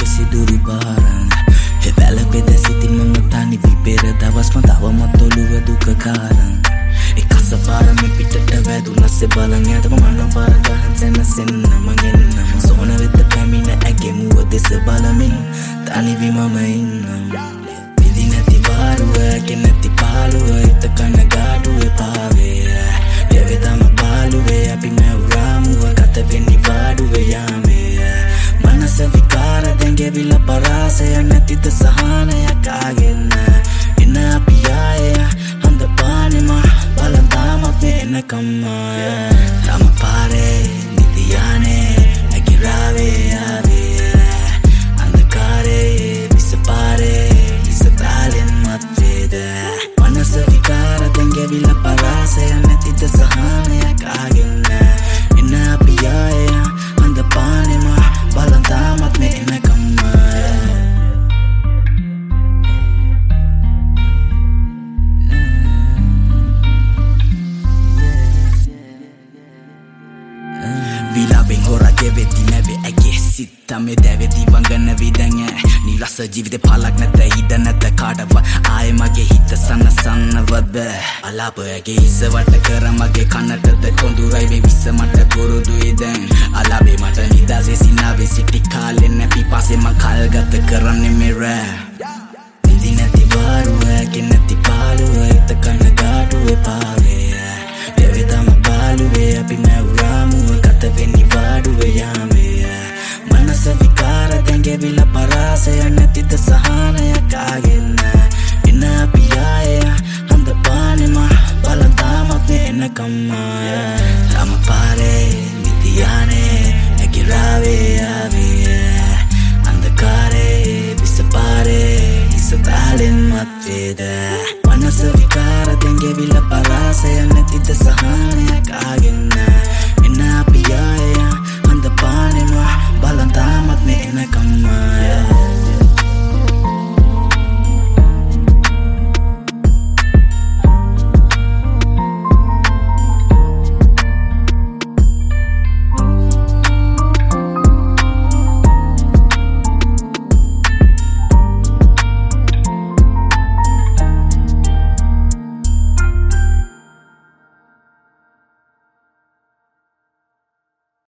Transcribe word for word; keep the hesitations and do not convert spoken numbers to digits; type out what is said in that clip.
සිදුරු පාරන් හෙවැල පෙද සිතින් මම තනි විපෙර දවස් ම තවමත් ඔළුව දුක කාරන් එකස පාරම පිටට වැදුනස්සේ බලන් ඇතම මන්න පාර ගහන් සැනසෙන්න මගෙන්නම සෝන වෙත පැමිණ ඇගෙමුව දෙස බලමින් තනිවි මම ඉන්නම් විදි නැති වාරුව ඇගෙ නැති පාළුව එත කන ගාඩුවේ පාවේ දෙවෙතම පාළුවේ අපි මැව්රාමුව ගත වෙන්නි වාඩුවේ යාමේ මනස විකාර දැඟෙවිල පරාසය නැතිද සහනයක් ආගෙන එන අපි ආයේ හඳ පානෙම බලන් තාමත් එනකම් තම පාරේ නිදියානේ ඇගිරාවේ ආවේ අන්ධකාරේ විසපාරේ ඉසතාලෙන් මත්වේද මනස විකාර දැඟෙවිල පරාසය නැතිද සහනයක් ආගෙන එන අපි ආයේ හඳ පානෙම බලන් තාමත් එනකම් විලාබෙන් හොරගේ වෙති නැවේ ඇගේ සිත්තමේ දැවෙති වංගන විදැන් නිරස ජීවිතේ පලක් නැත ඉඩ නැත කාටවත් ආයෙ මගේ හිත සනසන්නවත් බෑ අලාප ඇගේ හිස වට කර මගේ කනටද කොඳුරයි මේ විස මට පුරුදුයි දැන් අලාබේ මට නිදාසේ සිනාවේ සිටි කාලෙ නැපි පස්සේ මං කල් ගත කරන්නේ මේ රැ නිදි නැති වාරුව ඇගේ නැති පාළුව එත කන ගාඩුවේ පාවේ දෙවෙතම පාළුවේ අපි මැව්රාමුව ගත වෙන්නි වාඩුවේ යාමේ මනස විකාර දැඟෙවිල පරාසය නැතිද සහනයක් ආගෙන එන අපි ආයේ හඳ පානෙම බලන් තාමත් එනකම් තම පාරේ නිදියානේ ඇගිරාවේ ආවේ අන්ධකාරේ විසපාරේ ඉසතාලෙන් මත්වේද මනස විකාර දැඟෙවිල පරාසය